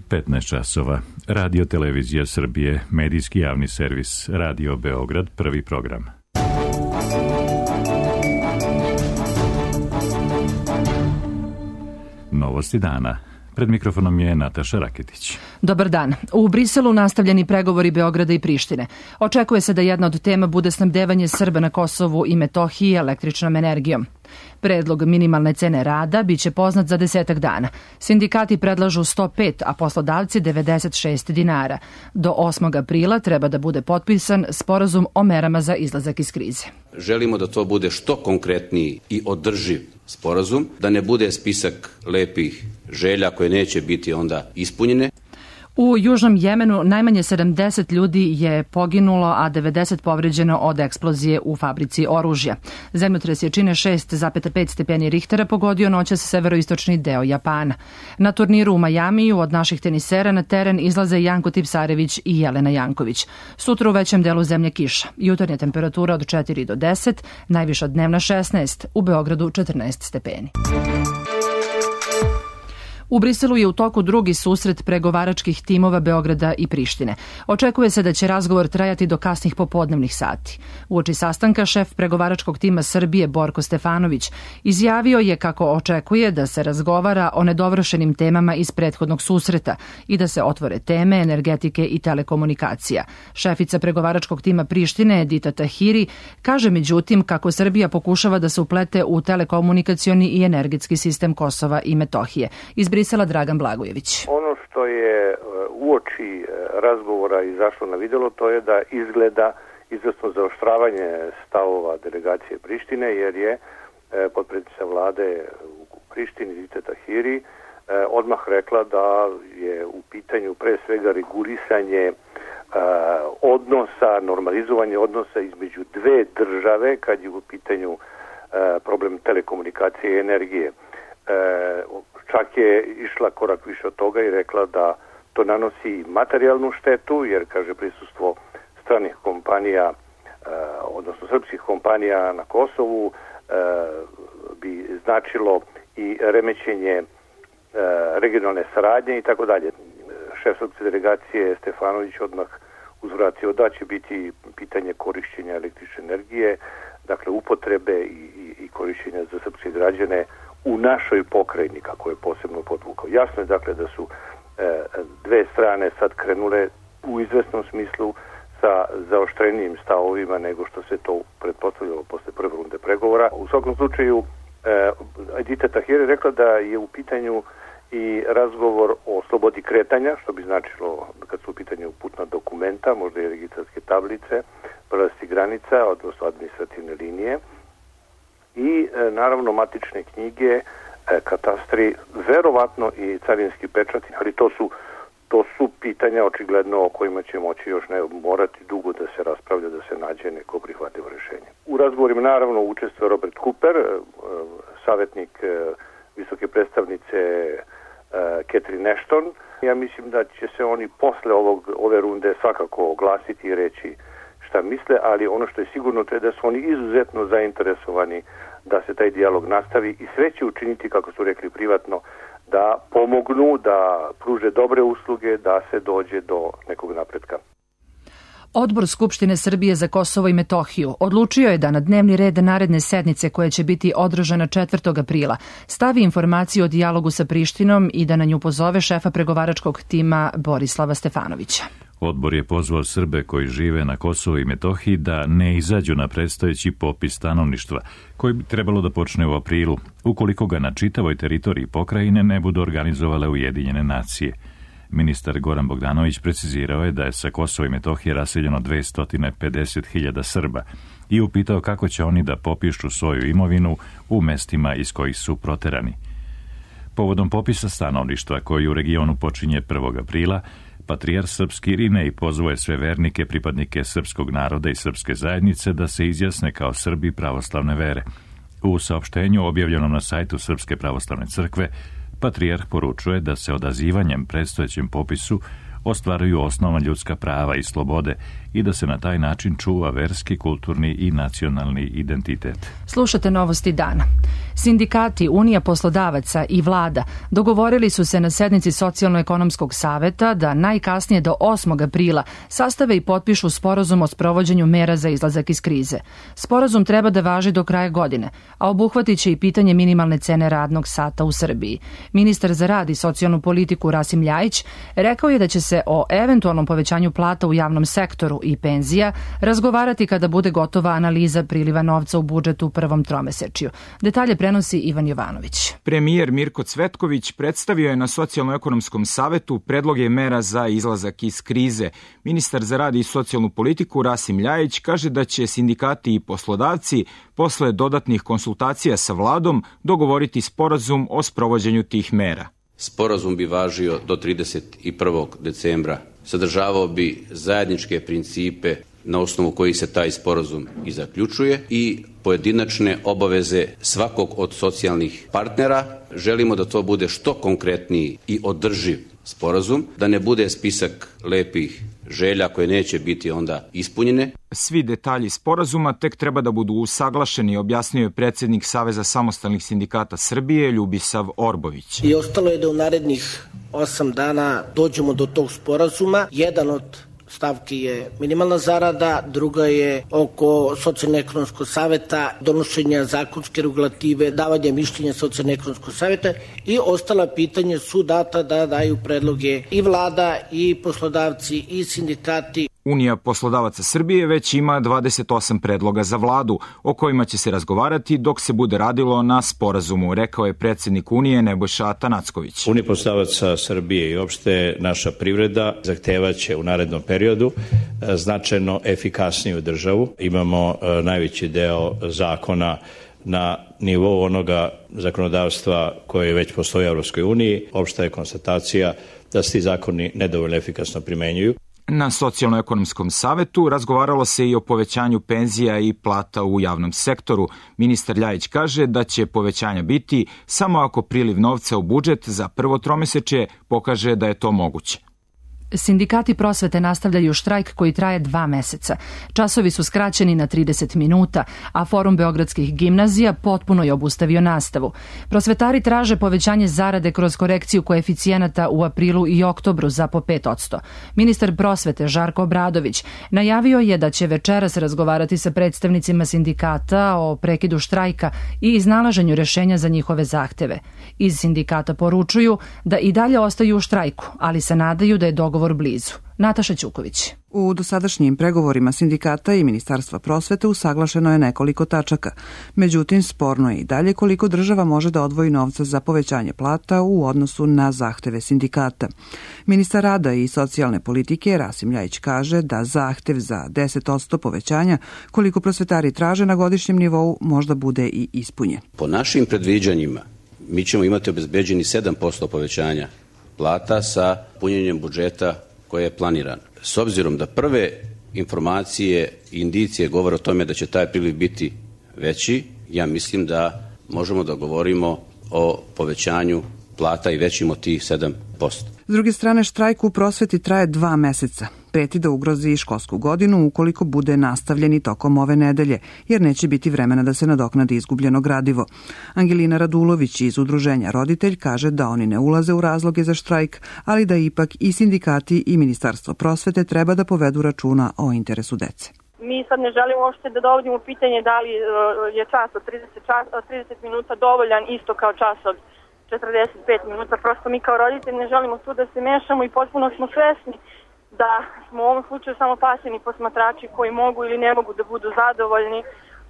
15 časova. Radio Televizija Srbije, medijski javni servis, Radio Beograd, prvi program. Novosti dana. Pred mikrofonom je Nataša Raketić. Dobar dan. U Briselu nastavljeni pregovori Beograda i Prištine. Očekuje se da jedna od tema bude snabdevanje Srba na Kosovu i Metohiji električnom energijom. Predlog minimalne cene rada biće poznat za 10 dana. Sindikati predlažu 105, a poslodavci 96 dinara. Do 8. aprila treba da bude potpisan sporazum o merama za izlazak iz krize. Želimo da to bude što konkretniji i održiv sporazum, da ne bude spisak lepih želja koje neće biti onda ispunjene. U Južnom Jemenu najmanje 70 ljudi je poginulo, a 90 povređeno od eksplozije u fabrici oružja. Zemljotres jačine 6,5 stepeni Richtera pogodio noćas severoistočni deo Japana. Na turniru u Majamiju od naših tenisera na teren izlaze Janko Tipsarević i Jelena Janković. Sutra u većem delu zemlje kiša. Jutarnja temperatura od 4 do 10, najviša dnevna 16, u Beogradu 14 stepeni. U Briselu je u toku drugi susret pregovaračkih timova Beograda i Prištine. Očekuje se da će razgovor trajati do kasnih popodnevnih sati. Uoči sastanka šef pregovaračkog tima Srbije Borko Stefanović izjavio je kako očekuje da se razgovara o nedovršenim temama iz prethodnog susreta i da se otvore teme energetike i telekomunikacija. Šefica pregovaračkog tima Prištine Edita Tahiri kaže međutim kako Srbija pokušava da se uplete u telekomunikacioni i energetski sistem Kosova i Metohije. Iz Brisela Dragan Blagojević. Ono što je uoči razgovora izašlo na videlo, to je da izgleda izvesno zaoštravanje stavova delegacije Prištine, jer je potpredsjednica vlade u Prištini Edita Tahiri odmah rekla da je u pitanju pre svega regulisanje odnosa, normalizovanje odnosa između dve države kad je u pitanju problem telekomunikacije i energije. Čak je išla korak više od toga i rekla da to nanosi materijalnu štetu, jer, kaže, prisustvo stranih kompanija, odnosno srpskih kompanija na Kosovu bi značilo i remećenje regionalne saradnje i tako dalje. Šef srpske delegacije Stefanović odmah uzvratio da će biti pitanje korišćenja električne energije, dakle upotrebe i korišćenja za srpske građane u našoj pokrajini, kako je posebno podvukao. Jasno je dakle da su dve strane sad krenule u izvesnom smislu sa zaoštrenijim stavovima nego što se to pretpostavljalo posle prve runde pregovora. U svakom slučaju Edita Tahiri rekla da je u pitanju i razgovor o slobodi kretanja, što bi značilo kad su u pitanju putna dokumenta, možda i registarske tablice, prelazi granica, odnosno administrativne linije, i naravno matične knjige, katastri, verovatno i carinski pečati, ali to su pitanja očigledno o kojima će moći još ne morati dugo da se raspravlja, da se nađe neko prihvatljivo rješenje. U razgovorima naravno učestvuje Robert Cooper, savjetnik visoke predstavnice Catherine Ashton. Ja mislim da će se oni posle ove runde svakako oglasiti i reći šta misle, ali ono što je sigurno to je da su oni izuzetno zainteresovani da se taj dijalog nastavi i sve će učiniti, kako su rekli privatno, da pomognu, da pruže dobre usluge, da se dođe do nekog napretka. Odbor Skupštine Srbije za Kosovo i Metohiju odlučio je da na dnevni red naredne sednice koja će biti održana 4. aprila stavi informaciju o dijalogu sa Prištinom i da na nju pozove šefa pregovaračkog tima Borislava Stefanovića. Odbor je pozvao Srbe koji žive na Kosovu i Metohiji da ne izađu na predstojeći popis stanovništva, koji bi trebalo da počne u aprilu, ukoliko ga na čitavoj teritoriji pokrajine ne budu organizovale Ujedinjene nacije. Ministar Goran Bogdanović precizirao je da je sa Kosova i Metohije raseljeno 250.000 Srba i upitao kako će oni da popišu svoju imovinu u mestima iz kojih su proterani. Povodom popisa stanovništva koji u regionu počinje 1. aprila, patrijarh srpski Irinej pozvao je sve vernike, pripadnike srpskog naroda i srpske zajednice da se izjasne kao Srbi pravoslavne vere. U saopštenju objavljenom na sajtu Srpske pravoslavne crkve, patrijarh poručuje da se odazivanjem predstojećem popisu ostvaruju osnovna ljudska prava i slobode i da se na taj način čuva verski, kulturni i nacionalni identitet. Slušate novosti dana. Sindikati, Unija poslodavaca i vlada dogovorili su se na sednici Socijalno-ekonomskog saveta da najkasnije do 8. aprila sastave i potpišu sporazum o sprovođenju mera za izlazak iz krize. Sporazum treba da važi do kraja godine, a obuhvatit će i pitanje minimalne cene radnog sata u Srbiji. Ministar za rad i socijalnu politiku Rasim Ljajić rekao je da će se o eventualnom povećanju plata u javnom sektoru i penzija razgovarati kada bude gotova analiza priliva novca u budžetu u prvom tromesečju. Detalje prenosi Ivan Jovanović. Premijer Mirko Cvetković predstavio je na Socijalno-ekonomskom savetu predloge mera za izlazak iz krize. Ministar za rad i socijalnu politiku Rasim Ljajić kaže da će sindikati i poslodavci posle dodatnih konsultacija sa vladom dogovoriti sporazum o sprovođenju tih mera. Sporazum bi važio do 31. decembra. Sadržavao bi zajedničke principe na osnovu kojih se taj sporazum i zaključuje i pojedinačne obaveze svakog od socijalnih partnera. Želimo da to bude što konkretniji i održiv sporazum, da ne bude spisak lepih želja koje neće biti onda ispunjene. Svi detalji sporazuma tek treba da budu usaglašeni, objasnio je predsjednik Saveza samostalnih sindikata Srbije Ljubisav Orbović. I ostalo je da u narednih 8 dana dođemo do tog sporazuma. Jedan od stavki je minimalna zarada, druga je oko socijalno-ekonomskog saveta, donošenja zakonske regulative, davanja mišljenja socijalno-ekonomskog saveta i ostala pitanja su data da daju predloge i vlada i poslodavci i sindikati. Unija poslodavaca Srbije već ima 28 predloga za vladu, o kojima će se razgovarati dok se bude radilo na sporazumu, rekao je predsjednik Unije Nebojša Atanacković. Unija poslodavaca Srbije i opšte naša privreda zahtevaće u narednom periodu značajno efikasniju državu. Imamo najveći deo zakona na nivou onoga zakonodavstva koje već postoji u Evropskoj uniji. Opšta je konstatacija da se ti zakoni nedovoljno efikasno primenjuju. Na Socijalno-ekonomskom savetu razgovaralo se i o povećanju penzija i plata u javnom sektoru. Ministar Ljajić kaže da će povećanja biti samo ako priliv novca u budžet za prvo tromesečje pokaže da je to moguće. Sindikati prosvete nastavljaju štrajk koji traje 2 meseca. Časovi su skraćeni na 30 minuta, a Forum beogradskih gimnazija potpuno je obustavio nastavu. Prosvetari traže povećanje zarade kroz korekciju koeficijenata u aprilu i oktobru za po 5%. Ministar prosvete Žarko Obradović najavio je da će večeras razgovarati sa predstavnicima sindikata o prekidu štrajka i iznalaženju rešenja za njihove zahteve. Iz sindikata poručuju da i dalje ostaju u štrajku, ali se nadaju da je dogovor blizu. Nataša Ćuković. U dosadašnjim pregovorima sindikata i Ministarstva prosvete usaglašeno je nekoliko tačaka. Međutim, sporno je i dalje koliko država može da odvoji novca za povećanje plata u odnosu na zahteve sindikata. Ministar rada i socijalne politike Rasim Ljajić kaže da zahtev za 10% povećanja koliko prosvetari traže na godišnjem nivou možda bude i ispunjen. Po našim predviđanjima mi ćemo imati obezbeđeni 7% povećanja plata sa punjenjem budžeta koje je planirano. S obzirom da prve informacije i indicije govore o tome da će taj priliv biti veći, ja mislim da možemo da govorimo o povećanju plata i većim od tih 7%. S druge strane, štrajk u prosveti traje 2 meseca. Preti da ugrozi školsku godinu ukoliko bude nastavljeni tokom ove nedelje, jer neće biti vremena da se nadoknadi izgubljeno gradivo. Angelina Radulović iz Udruženja Roditelj kaže da oni ne ulaze u razloge za štrajk, ali da ipak i sindikati i Ministarstvo prosvete treba da povedu računa o interesu dece. Mi sad ne želimo uopšte da dovodimo pitanje da li je čas od 30 minuta dovoljan isto kao čas od 45 minuta. Prosto mi kao roditelji ne želimo tu da se mešamo i potpuno smo svesni da smo u ovom slučaju samo pasivni posmatrači koji mogu ili ne mogu da budu zadovoljni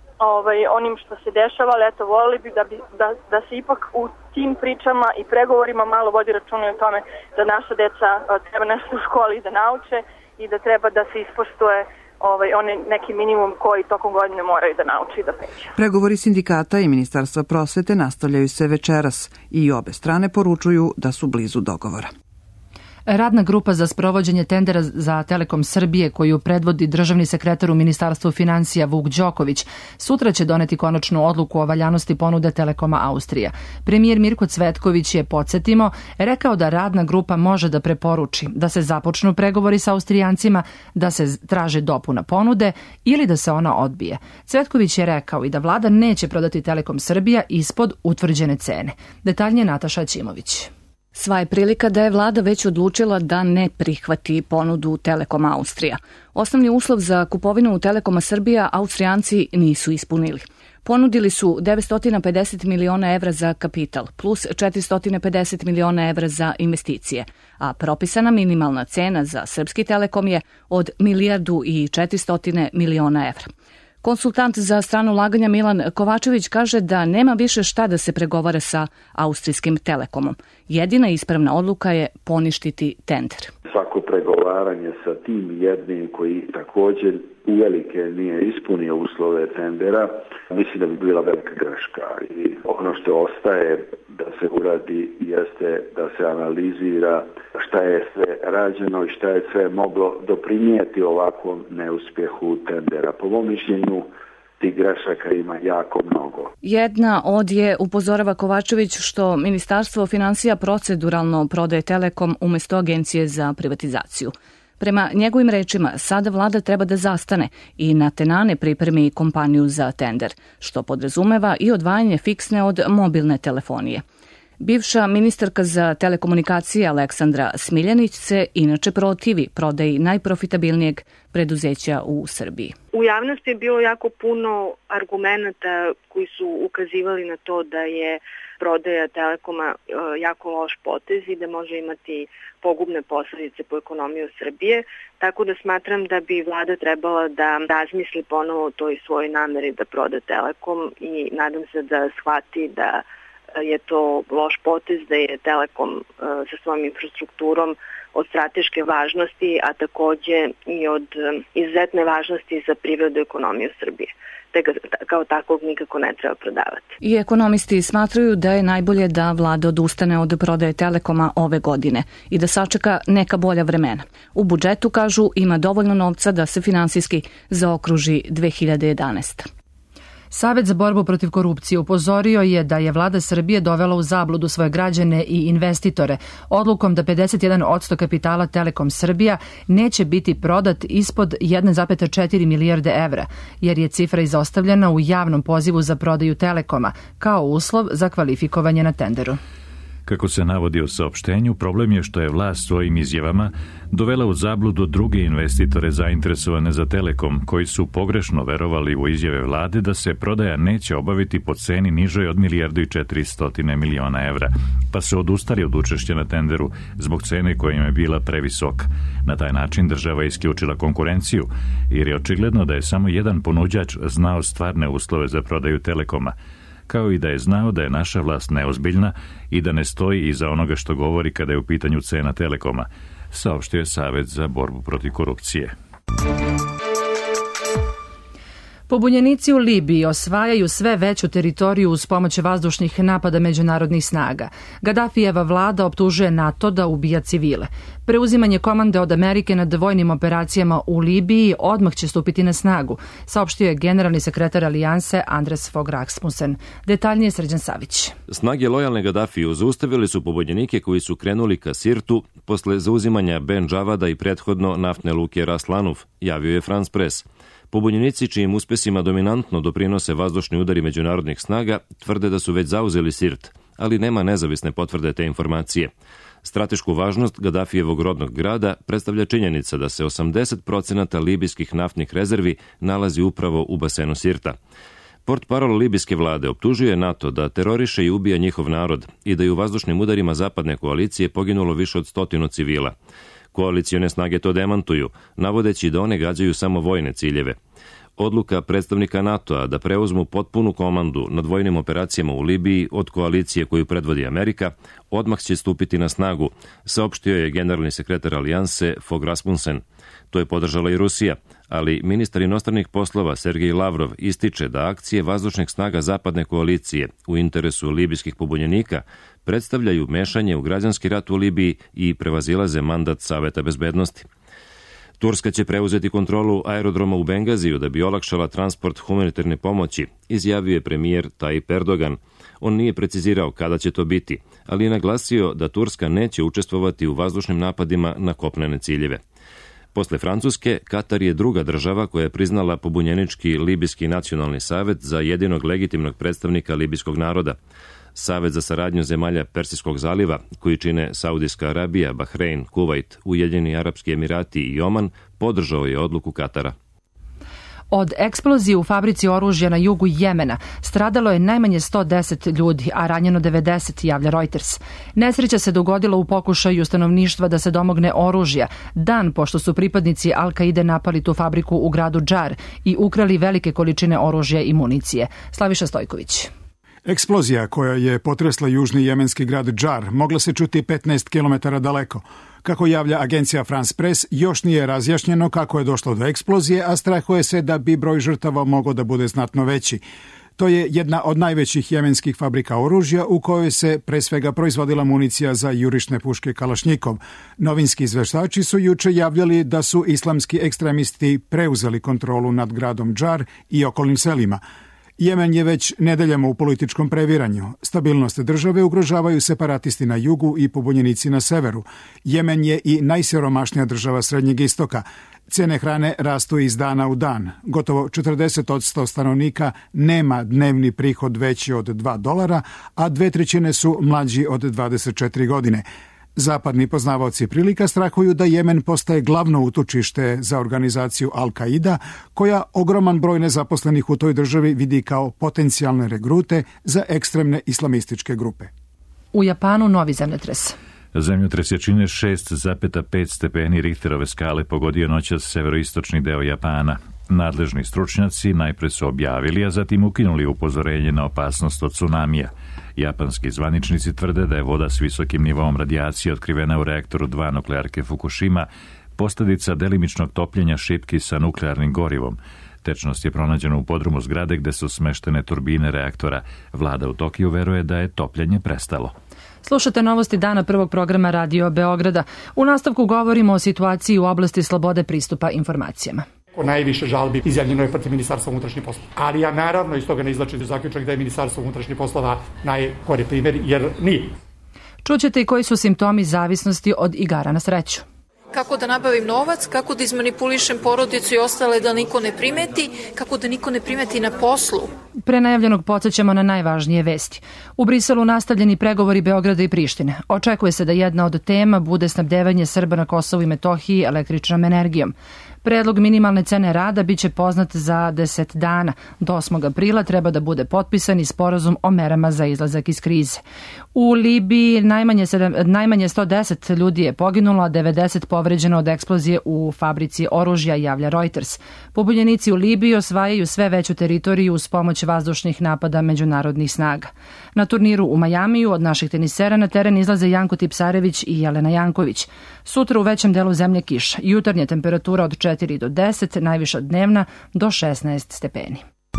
onim što se dešava, ali eto, volili bi da se ipak u tim pričama i pregovorima malo vodi računa o tome da naša deca treba nešto u školi da nauče i da treba da se ispoštuje onaj neki minimum koji tokom godine moraju da nauči i da peđu. Pregovori sindikata i Ministarstva prosvete nastavljaju se večeras i obe strane poručuju da su blizu dogovora. Radna grupa za sprovođenje tendera za Telekom Srbije, koju predvodi državni sekretar u Ministarstvu finansija Vuk Đoković, sutra će doneti konačnu odluku o valjanosti ponude Telekoma Austrija. Premijer Mirko Cvetković je, podsjetimo, rekao da radna grupa može da preporuči da se započnu pregovori sa Austrijancima, da se traže dopuna ponude ili da se ona odbije. Cvetković je rekao i da vlada neće prodati Telekom Srbija ispod utvrđene cene. Detaljnije Nataša Ćimović. Sva je prilika da je vlada već odlučila da ne prihvati ponudu Telekoma Austrija. Osnovni uslov za kupovinu Telekoma Srbija Austrijanci nisu ispunili. Ponudili su 950 miliona evra za kapital plus 450 miliona evra za investicije, a propisana minimalna cena za Srpski Telekom je od 1.400 miliona evra. Konsultant za strano ulaganja Milan Kovačević kaže da nema više šta da se pregovara sa austrijskim Telekomom. Jedina ispravna odluka je poništiti tender. Svako pregovaranje sa tim jednim koji također uvelike nije ispunio uslove tendera, mislim da bi bila velika greška. I ono što ostaje da se uradi jeste da se analizira šta je sve rađeno i šta je sve moglo doprinijeti ovakvom neuspjehu tendera. Po mom mišljenju, tih grešaka ima jako mnogo. Jedna od je, upozorava Kovačević, što Ministarstvo finansija proceduralno prodaje Telekom umjesto Agencije za privatizaciju. Prema njegovim rečima, sada vlada treba da zastane i na tenane pripremi kompaniju za tender, što podrazumeva i odvajanje fiksne od mobilne telefonije. Bivša ministarka za telekomunikacije Aleksandra Smiljanić se inače protivi prodaji najprofitabilnijeg preduzeća u Srbiji. U javnosti je bilo jako puno argumenata koji su ukazivali na to da je prodaja Telekoma jako loš potez i da može imati pogubne posljedice po ekonomiju Srbije, tako da smatram da bi vlada trebala da razmisli ponovo o toj svojoj nameri da proda Telekom i nadam se da shvati da je to loš potez, da je Telekom sa svojom infrastrukturom od strateške važnosti, a takođe i od izuzetne važnosti za privredu i ekonomiju Srbije. Te ga kao takvog nikako ne treba prodavati. I ekonomisti smatraju da je najbolje da vlada odustane od prodaje Telekoma ove godine i da sačeka neka bolja vremena. U budžetu, kažu, ima dovoljno novca da se finansijski zaokruži 2011. Savet za borbu protiv korupcije upozorio je da je vlada Srbije dovela u zabludu svoje građane i investitore odlukom da 51% kapitala Telekom Srbija neće biti prodat ispod 1,4 milijarde evra, jer je cifra izostavljena u javnom pozivu za prodaju Telekoma kao uslov za kvalifikovanje na tenderu. Kako se navodi u saopštenju, problem je što je vlast svojim izjavama dovela u zabludu druge investitore zainteresovane za Telekom, koji su pogrešno verovali u izjave vlade da se prodaja neće obaviti po ceni nižoj od 1.400 miliona evra, pa su odustali od učešća na tenderu zbog cene koja im je bila previsoka. Na taj način država je isključila konkurenciju, jer je očigledno da je samo jedan ponuđač znao stvarne uslove za prodaju Telekoma, kao i da je znao da je naša vlast neozbiljna i da ne stoji iza onoga što govori kada je u pitanju cena Telekoma, saopštio je Savet za borbu protiv korupcije. Pobunjenici u Libiji osvajaju sve veću teritoriju uz pomoć vazdušnih napada međunarodnih snaga. Gadafijeva vlada optužuje NATO da ubija civile. Preuzimanje komande od Amerike nad vojnim operacijama u Libiji odmah će stupiti na snagu, saopštio je generalni sekretar Alijanse Andres Fogh Rasmussen. Detaljnije Srđan Savić. Snage lojalne Gadafiju zaustavili su pobunjenike koji su krenuli ka Sirtu posle zauzimanja Ben Džavada i prethodno naftne luke Ras Lanuf, javio je France Press. Pobunjenici čijim uspesima dominantno doprinose vazdušni udari međunarodnih snaga tvrde da su već zauzeli Sirt, ali nema nezavisne potvrde te informacije. Stratešku važnost Gadafijevog rodnog grada predstavlja činjenica da se 80% libijskih naftnih rezervi nalazi upravo u basenu Sirta. Portparol libijske vlade optužuje NATO da teroriše i ubija njihov narod i da je u vazdušnim udarima zapadne koalicije poginulo više od 100 civila. Koalicione snage to demantuju, navodeći da one gađaju samo vojne ciljeve. Odluka predstavnika NATO-a da preuzmu potpunu komandu nad vojnim operacijama u Libiji od koalicije koju predvodi Amerika odmah će stupiti na snagu, saopštio je generalni sekretar Alijanse Fogh Rasmussen. To je podržala i Rusija, ali ministar inostranih poslova Sergej Lavrov ističe da akcije vazdušnih snaga zapadne koalicije u interesu libijskih pobunjenika predstavljaju mešanje u građanski rat u Libiji i prevazilaze mandat Saveta bezbednosti. Turska će preuzeti kontrolu aerodroma u Bengaziju da bi olakšala transport humanitarne pomoći, izjavio je premijer Tayyip Erdogan. On nije precizirao kada će to biti, ali je naglasio da Turska neće učestvovati u vazdušnim napadima na kopnene ciljeve. Posle Francuske, Katar je druga država koja je priznala pobunjenički Libijski nacionalni savet za jedinog legitimnog predstavnika libijskog naroda. Savet za saradnju zemalja Persijskog zaliva, koji čine Saudijska Arabija, Bahrein, Kuvajt, Ujedinjeni Arapski Emirati i Oman, podržao je odluku Katara. Od eksplozije u fabrici oružja na jugu Jemena stradalo je najmanje 110 ljudi, a ranjeno 90, javlja Reuters. Nesreća se dogodila u pokušaju stanovništva da se domogne oružja, dan pošto su pripadnici Al-Kaide napali tu fabriku u gradu Džar i ukrali velike količine oružja i municije. Slaviša Stojković. Eksplozija koja je potresla južni jemenski grad Džar mogla se čuti 15 km daleko. Kako javlja agencija France Press, još nije razjašnjeno kako je došlo do eksplozije, a strahuje se da bi broj žrtava mogao da bude znatno veći. To je jedna od najvećih jemenskih fabrika oružja u kojoj se pre svega proizvodila municija za jurišne puške Kalašnjikov. Novinski izveštači su juče javljali da su islamski ekstremisti preuzeli kontrolu nad gradom Džar i okolnim selima. Jemen je već nedeljama u političkom previranju. Stabilnost države ugrožavaju separatisti na jugu i pobunjenici na severu. Jemen je i najsiromašnija država Srednjeg istoka. Cene hrane rastu iz dana u dan. Gotovo 40% stanovnika nema dnevni prihod veći od $2, a 2/3 su mlađi od 24 godine. Zapadni poznavaoci prilika strahuju da Jemen postaje glavno utočište za organizaciju Al-Kaida, koja ogroman broj nezaposlenih u toj državi vidi kao potencijalne regrute za ekstremne islamističke grupe. U Japanu novi zemljotres. Zemljotres jačine 6,5 stepeni Richterove skale pogodio noćas severoistočni deo Japana. Nadležni stručnjaci najpre su objavili, a zatim ukinuli upozorenje na opasnost od tsunamija. Japanski zvaničnici tvrde da je voda s visokim nivoom radijacije otkrivena u reaktoru 2 nuklearke Fukushima posljedica delimičnog topljenja šipki sa nuklearnim gorivom. Tečnost je pronađena u podrumu zgrade gde su smeštene turbine reaktora. Vlada u Tokiju veruje da je topljenje prestalo. Slušate novosti dana prvog programa Radio Beograda. U nastavku govorimo o situaciji u oblasti slobode pristupa informacijama. Najviše žalbi izjavljeno je protiv Ministarstva unutrašnjih poslova. Ali ja naravno iz toga ne izvlačim zaključak da je Ministarstvo unutrašnjih poslova najgori primjer, jer nije. Čućete i koji su simptomi zavisnosti od igara na sreću. Kako da nabavim novac, kako da izmanipulišem porodicu i ostale da niko ne primeti, kako da niko ne primeti na poslu. Pre najavljenog podsjećamo na najvažnije vesti. U Briselu nastavljeni pregovori Beograda i Prištine. Očekuje se da jedna od tema bude snabdevanje Srba na Kosovu i Metohiji električnom energijom. Predlog minimalne cene rada biće poznat za 10 dana. Do 8. aprila treba da bude potpisan i sporazum o merama za izlazak iz krize. U Libiji najmanje 110 ljudi je poginulo, a 90 povređeno od eksplozije u fabrici oružja, javlja Reuters. Pobunjenici u Libiji osvajaju sve veću teritoriju uz pomoć vazdušnih napada međunarodnih snaga. Na turniru u Majamiju od naših tenisera na teren izlaze Janko Tipsarević i Jelena Janković. Sutra u većem delu zemlje kiša. Jutarnja temperatura od 4 do 10, najviša dnevna do 16 stepeni.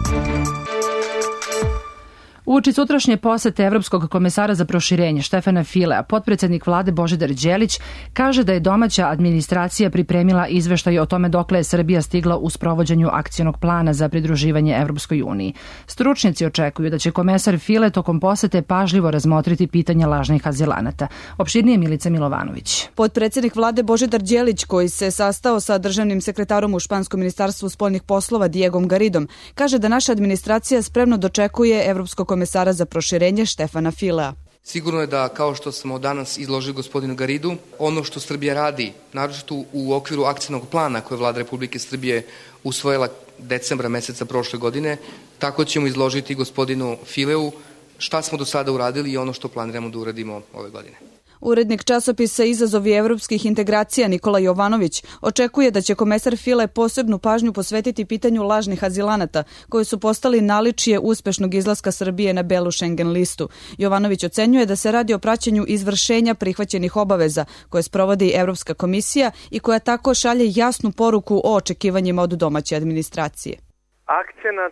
Uoči sutrašnje posete Evropskog komesara za proširenje Štefana Filea, potpredsednik vlade Božidar Đelić kaže da je domaća administracija pripremila izveštaj o tome dokle je Srbija stigla u sprovođenju akcionog plana za pridruživanje Evropskoj uniji. Stručnjaci očekuju da će komesar File tokom posete pažljivo razmotriti pitanje lažnih azilanata. Opširnije Milica Milovanović. Potpredsednik vlade Božidar Đelić, koji se sastao sa državnim sekretarom u Španskom ministarstvu spoljnih poslova Diegom Garidom, kaže da naša administracija spremno dočekuje Evropskog komesara za proširenje Štefana Filea. Sigurno je da, kao što smo danas izložili gospodinu Garidu, ono što Srbija radi, naročito u okviru akcionog plana koje je vlada Republike Srbije usvojila decembra meseca prošle godine, tako ćemo izložiti gospodinu Fileu šta smo do sada uradili i ono što planiramo da uradimo ove godine. Urednik časopisa Izazovi evropskih integracija Nikola Jovanović očekuje da će komesar File posebnu pažnju posvetiti pitanju lažnih azilanata, koji su postali naličje uspešnog izlaska Srbije na belu Schengen listu. Jovanović ocenjuje da se radi o praćenju izvršenja prihvaćenih obaveza koje sprovodi Evropska komisija i koja tako šalje jasnu poruku o očekivanjima od domaće administracije. Akcenat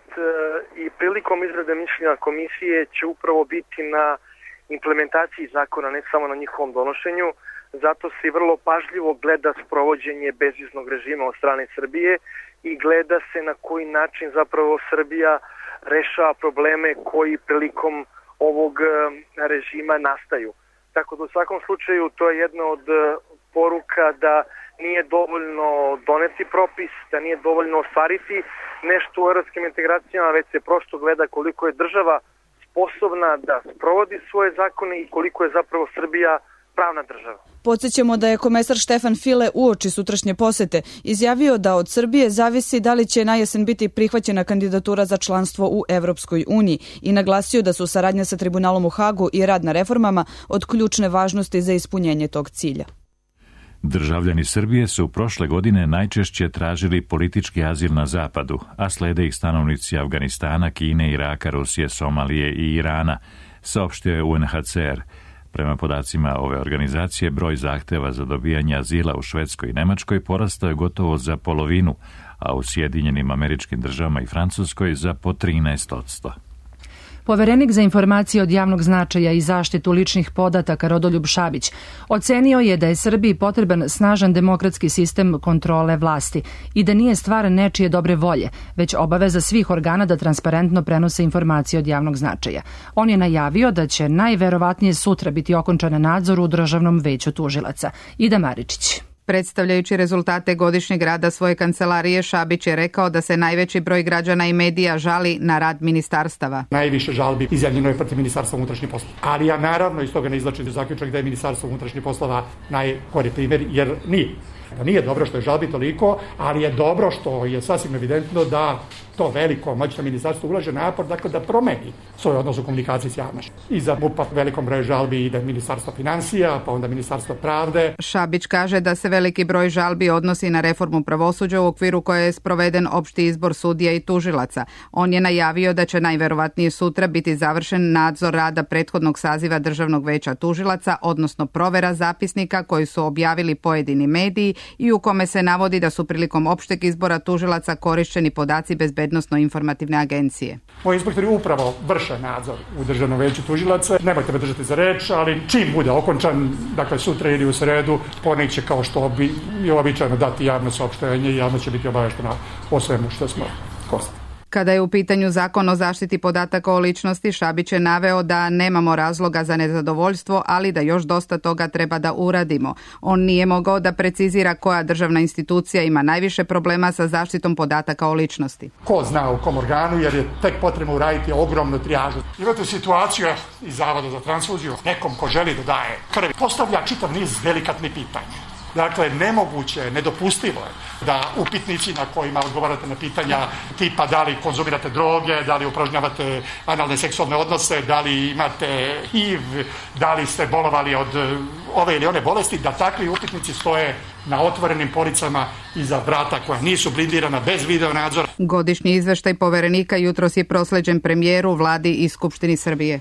i prilikom izrade mišljenja komisije će upravo biti na implementaciji zakona, ne samo na njihovom donošenju. Zato se i vrlo pažljivo gleda sprovođenje bezviznog režima od strane Srbije i gleda se na koji način zapravo Srbija rešava probleme koji prilikom ovog režima nastaju. Tako da u svakom slučaju to je jedna od poruka da nije dovoljno doneti propis, da nije dovoljno ostvariti nešto u evropskim integracijama, već se prosto gleda koliko je država sposobna da sprovodi svoje zakone i koliko je zapravo Srbija pravna država. Podsjećamo da je komesar Štefan File uoči sutrašnje posete izjavio da od Srbije zavisi da li će na jesen biti prihvaćena kandidatura za članstvo u Evropskoj uniji i naglasio da su saradnja sa tribunalom u Hagu i rad na reformama od ključne važnosti za ispunjenje tog cilja. Državljani Srbije su prošle godine najčešće tražili politički azil na zapadu, a slede ih stanovnici Afganistana, Kine, Iraka, Rusije, Somalije i Irana, saopštio je UNHCR. Prema podacima ove organizacije, broj zahteva za dobijanje azila u Švedskoj i Nemačkoj porastao je gotovo za polovinu, a u Sjedinjenim Američkim Državama i Francuskoj za po 13%. Poverenik za informacije od javnog značaja i zaštitu ličnih podataka Rodoljub Šabić ocenio je da je Srbiji potreban snažan demokratski sistem kontrole vlasti i da nije stvar nečije dobre volje, već obaveza svih organa da transparentno prenose informacije od javnog značaja. On je najavio da će najverovatnije sutra biti okončan nadzor u Državnom veću tužilaca. Ida Maričić. Predstavljajući rezultate godišnjeg rada svoje kancelarije, Šabić je rekao da se najveći broj građana i medija žali na rad ministarstava. Najviše žalbi izjavljeno je protiv Ministarstva unutrašnjih poslova. Ali ja naravno iz toga ne izvlačim zaključak da je Ministarstvo unutrašnjih poslova najgori primjer, jer nije. Nije dobro što je žalbi toliko, ali je dobro što je sasvim evidentno da to veliko moćno ministarstvo ulaže napor, dakle da promeni svoj odnos u komunikaciji s javnošću. I za MUP velikom broju žalbi ide Ministarstvo finansija, pa onda Ministarstvo pravde. Šabić kaže da se veliki broj žalbi odnosi na reformu pravosuđa u okviru koje je sproveden opšti izbor sudija i tužilaca. On je najavio da će najverovatnije sutra biti završen nadzor rada prethodnog saziva Državnog veća tužilaca, odnosno provera zapisnika koji su objavili pojedini mediji i u kome se navodi da su prilikom opšteg izbora tužilaca korišćeni podaci Bezbednosno-informativne agencije. Moji inspektori upravo vrše nadzor u Državnom veću tužilaca. Nemojte me držati za reč, ali čim bude okončan, dakle sutra ili u sredu, ponek će kao što bi je običajno dati javno saopštenje i javno će biti obavešteno o svemu što smo konstatovali. Kada je u pitanju zakon o zaštiti podataka o ličnosti, Šabić je naveo da nemamo razloga za nezadovoljstvo, ali da još dosta toga treba da uradimo. On nije mogao da precizira koja državna institucija ima najviše problema sa zaštitom podataka o ličnosti. Ko zna u kom organu, jer je tek potrebno uraditi ogromnu trijažu. Imate situaciju iz Zavoda za transfuziju, nekom ko želi da daje krvi, postavlja čitav niz delikatnih pitanja. Dakle, nemoguće, nedopustivo je da upitnici na kojima odgovarate na pitanja tipa da li konzumirate droge, da li upražnjavate analne seksualne odnose, da li imate HIV, da li ste bolovali od ove ili one bolesti, da takvi upitnici stoje na otvorenim policama iza vrata koja nisu blindirana, bez video nadzora. Godišnji izveštaj Poverenika jutros je prosleđen premijeru, vladi i Skupštini Srbije.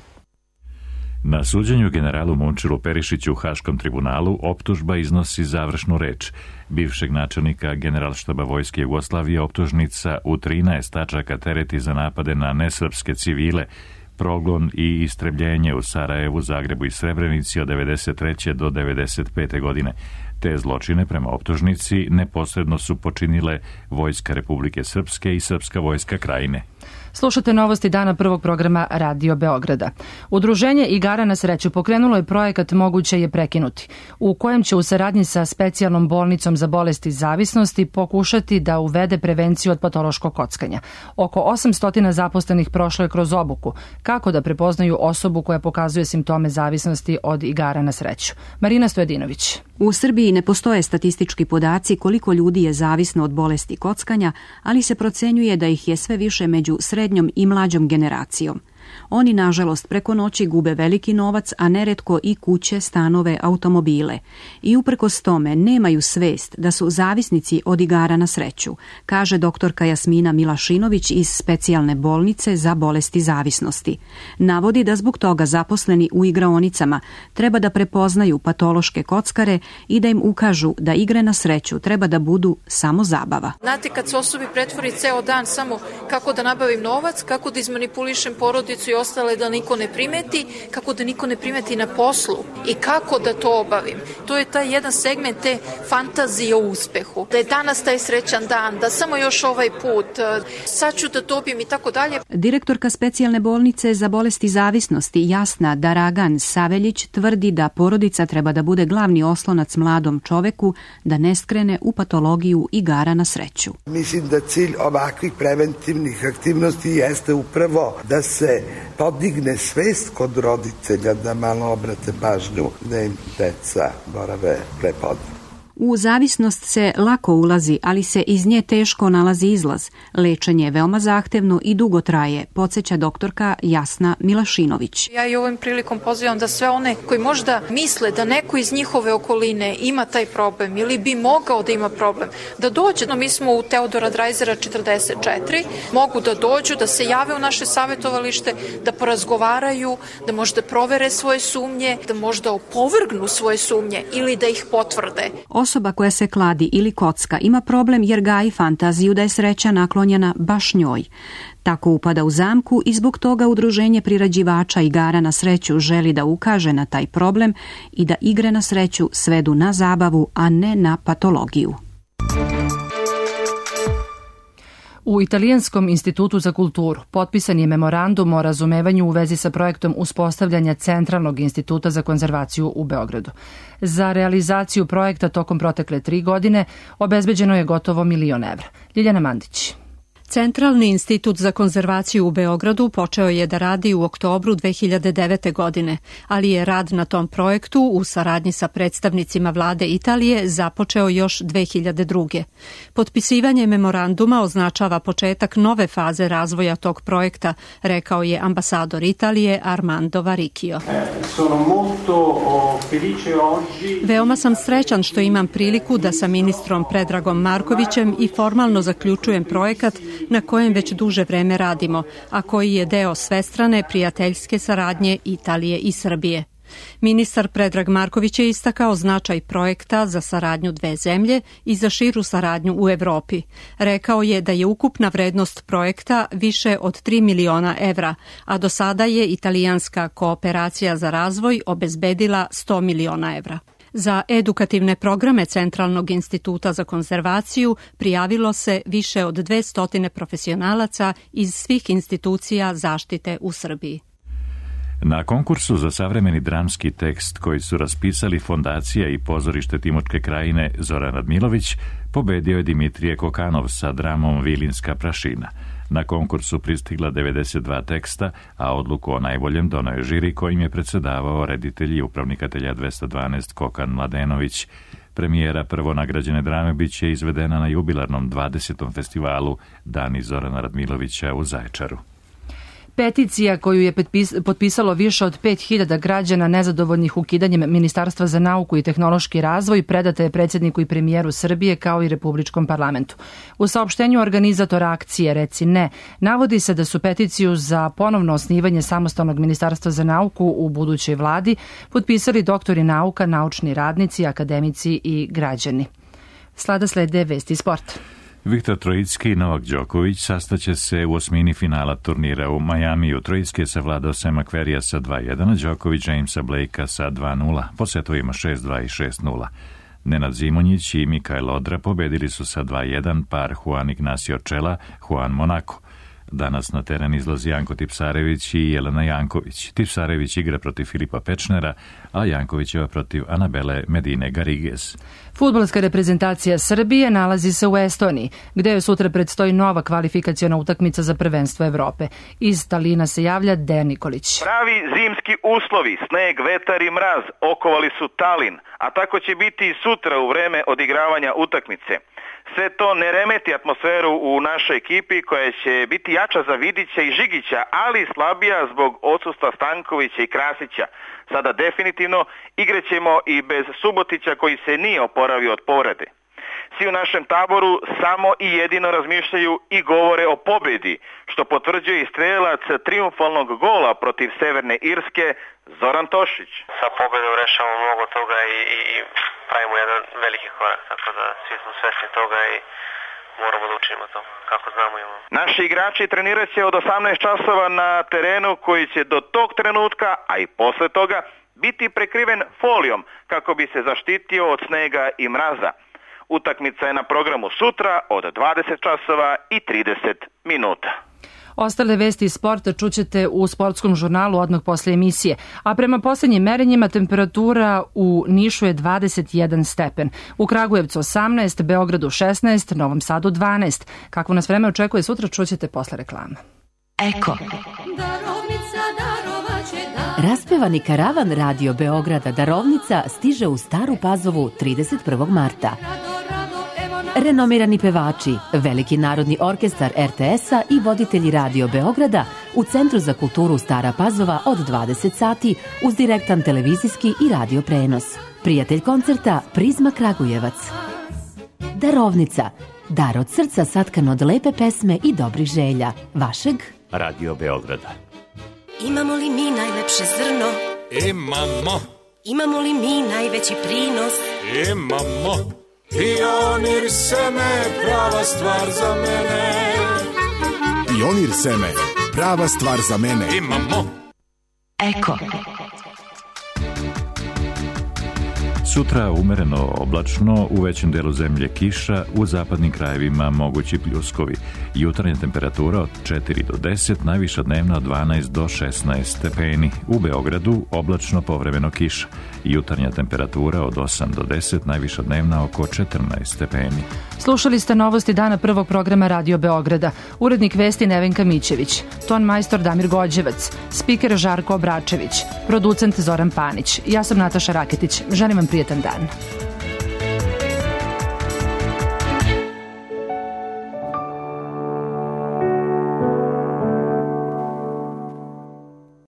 Na suđenju generalu Momčilu Perišiću u Haškom tribunalu optužba iznosi završnu reč. Bivšeg načelnika Generalštaba Vojske Jugoslavije optužnica u 13 tačaka tereti za napade na nesrpske civile, progon i istrebljenje u Sarajevu, Zagrebu i Srebrenici od 1993. do 1995. godine. Te zločine prema optužnici neposredno su počinile Vojska Republike Srpske i Srpska vojska Krajine. Slušate novosti dana prvog programa Radio Beograda. Udruženje igara na sreću pokrenulo je projekat Moguće je prekinuti, u kojem će u saradnji sa specijalnom bolnicom za bolesti zavisnosti pokušati da uvede prevenciju od patološkog kockanja. Oko 800 zaposlenih prošlo je kroz obuku kako da prepoznaju osobu koja pokazuje simptome zavisnosti od igara na sreću. Marina Stojedinović. U Srbiji ne postoje statistički podaci koliko ljudi je zavisno od bolesti kockanja, ali se procenjuje da ih je sve više među srednjom i mlađom generacijom. Oni, nažalost, preko noći gube veliki novac, a neretko i kuće, stanove, automobile. I uprkos tome nemaju svest da su zavisnici od igara na sreću, kaže doktorka Jasmina Milašinović iz specijalne bolnice za bolesti zavisnosti. Navodi da zbog toga zaposleni u igraonicama treba da prepoznaju patološke kockare i da im ukažu da igre na sreću treba da budu samo zabava. Znate, kad se osobi pretvori ceo dan samo kako da nabavim novac, kako da izmanipulišem porodicu i ostale da niko ne primeti, kako da niko ne primeti na poslu i kako da to obavim. To je taj jedan segment te fantazije o uspehu. Da je danas taj srećan dan, da samo još ovaj put, sad ću da dobijem i tako dalje. Direktorka specijalne bolnice za bolesti zavisnosti Jasna Daragan Saveljić tvrdi da porodica treba da bude glavni oslonac mladom čoveku da ne skrene u patologiju igara na sreću. Mislim da cilj ovakvih preventivnih aktivnosti jeste upravo da se podigne svest kod roditelja, da malo obrate pažnju da im deca borave prepodne. U zavisnost se lako ulazi, ali se iz nje teško nalazi izlaz. Lečenje je veoma zahtevno i dugo traje, podsjeća doktorka Jasna Milašinović. Ja i ovim prilikom pozivam da sve one koji možda misle da neko iz njihove okoline ima taj problem ili bi mogao da ima problem, da dođe. Mi smo u Teodora Drajzera 44, mogu da dođu, da se jave u naše savjetovalište, da porazgovaraju, da možda provere svoje sumnje, da možda opovrgnu svoje sumnje ili da ih potvrde. Osoba koja se kladi ili kocka ima problem jer gaji fantaziju da je sreća naklonjena baš njoj. Tako upada u zamku i zbog toga Udruženje priređivača igara na sreću želi da ukaže na taj problem i da igre na sreću svedu na zabavu, a ne na patologiju. U Italijanskom institutu za kulturu potpisan je memorandum o razumevanju u vezi sa projektom uspostavljanja Centralnog instituta za konzervaciju u Beogradu. Za realizaciju projekta tokom protekle 3 godine obezbeđeno je gotovo 1 milion evra. Ljiljana Mandić. Centralni institut za konzervaciju u Beogradu počeo je da radi u oktobru 2009. godine, ali je rad na tom projektu u saradnji sa predstavnicima vlade Italije započeo još 2002. Potpisivanje memoranduma označava početak nove faze razvoja tog projekta, rekao je ambasador Italije Armando Varicchio. Veoma sam srećan što imam priliku da sa ministrom Predragom Markovićem i formalno zaključujem projekat na kojem već duže vreme radimo, a koji je deo svestrane prijateljske saradnje Italije i Srbije. Ministar Predrag Marković je istakao značaj projekta za saradnju dve zemlje i za širu saradnju u Evropi. Rekao je da je ukupna vrednost projekta više od 3 miliona evra, a do sada je italijanska kooperacija za razvoj obezbedila 100 miliona evra. Za edukativne programe Centralnog instituta za konzervaciju prijavilo se više od 200 profesionalaca iz svih institucija zaštite u Srbiji. Na konkursu za savremeni dramski tekst koji su raspisali Fondacija i pozorište Timočke krajine Zoran Radmilović, pobedio je Dimitrije Kokanov sa dramom Vilinska prašina. Na konkursu pristigla 92 teksta, a odluku o najboljem doneo je žiri kojim je predsedavao reditelj i upravnik atelja 212 Kokan Mladenović. Premijera prvonagrađene drame biće izvedena na jubilarnom 20. festivalu Dani Zorana Radmilovića u Zaječaru. Peticija koju je potpisalo više od 5000 građana nezadovoljnih ukidanjem Ministarstva za nauku i tehnološki razvoj predata je predsjedniku i premijeru Srbije kao i Republičkom parlamentu. U saopštenju organizatora akcije Reci ne navodi se da su peticiju za ponovno osnivanje samostalnog Ministarstva za nauku u budućoj vladi potpisali doktori nauka, naučni radnici, akademici i građani. Sada slede vesti sporta. Viktor Trojicki i Novak Đoković sastaće se u osmini finala turnira u Majamiju. Trojicki je savladao Sema Querreyja sa 2-1, a Đoković Jamesa Blakea sa 2-0, po setovima 6-2 i 6-0. Nenad Zimonjić i Mikael Odra pobedili su sa 2-1 par Juan Ignacio Čela, Juan Monaco. Danas na teren izlazi Janko Tipsarević i Jelena Janković. Tipsarević igra protiv Filipa Pečnera, a Jankovićeva protiv Anabele Medine Garigues. Fudbalska reprezentacija Srbije nalazi se u Estoniji, gde joj sutra predstoji nova kvalifikaciona utakmica za prvenstvo Evrope. Iz Talina se javlja Dejan Nikolić. Pravi zimski uslovi, sneg, vetar i mraz okovali su Talin, a tako će biti i sutra u vreme odigravanja utakmice. Sve to ne remeti atmosferu u našoj ekipi koja će biti jača za Vidića i Žigića, ali slabija zbog odsustva Stankovića i Krasića. Sada definitivno igraćemo i bez Subotića koji se nije oporavio od povrede. Svi u našem taboru samo i jedino razmišljaju i govore o pobedi, što potvrđuje i strelac triumfalnog gola protiv Severne Irske, Zoran Tošić. Sa pobedom rešavamo mnogo toga i pravimo jedan veliki korak, tako da svi smo svesni toga i moramo da učinimo to kako znamo imamo. Naši igrači trenirat će od 18 časova na terenu koji će do tog trenutka, a i posle toga, biti prekriven folijom kako bi se zaštitio od snega i mraza. Utakmica je na programu sutra od 20 časova i 30 minuta. Ostale vesti iz sporta čućete u sportskom žurnalu odmah posle emisije, a prema poslednjim merenjima temperatura u Nišu je 21 stepen, u Kragujevcu 18, Beogradu 16, Novom Sadu 12. Kako nas vreme očekuje sutra čućete posle reklama. Eko. Raspevani karavan Radio Beograda Darovnica stiže u Staru Pazovu 31. marta. Renomirani pevači, Veliki narodni orkestar RTS-a i voditelji Radio Beograda u Centru za kulturu Stara Pazova od 20 sati uz direktan televizijski i radio prenos. Prijatelj koncerta Prizma Kragujevac. Darovnica. Dar od srca satkan od lepe pesme i dobrih želja. Vašeg Radio Beograda. Imamo li mi najlepše zrno? Imamo. Imamo li mi najveći prinos? Imamo. Pionir seme, prava stvar za mene. Pionir seme, prava stvar za mene. Imamo. Eko. Sutra umereno oblačno, u većem delu zemlje kiša, u zapadnim krajevima mogući pljuskovi. Jutarnja temperatura od 4 do 10, najviša dnevna od 12 do 16 stepeni. U Beogradu oblačno povremeno kiša. Jutarnja temperatura od 8 do 10, najviša dnevna oko 14 stepeni. Slušali ste novosti dana prvog programa Radio Beograda. Urednik vesti Nevenka Mićević, ton majstor Damir Gođevac, spiker Žarko Obračević, producent Zoran Panić. Ja sam Nataša Raketić. Želim vam prijetan dan.